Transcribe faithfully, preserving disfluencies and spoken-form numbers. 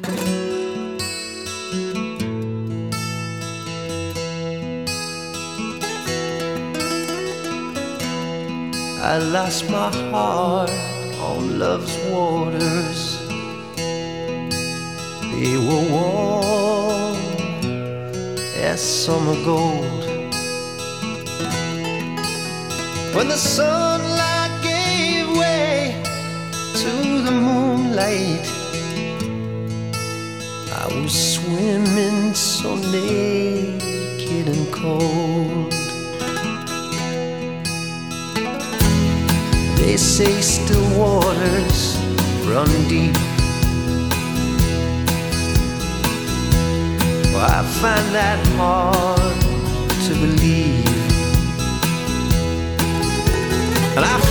I lost my heart on love's waters. They were warm as summer gold. When the sunlight gave way to the moonlight, I was swimming so naked and cold. They say still waters run deep. Well, I find that hard to believe. And I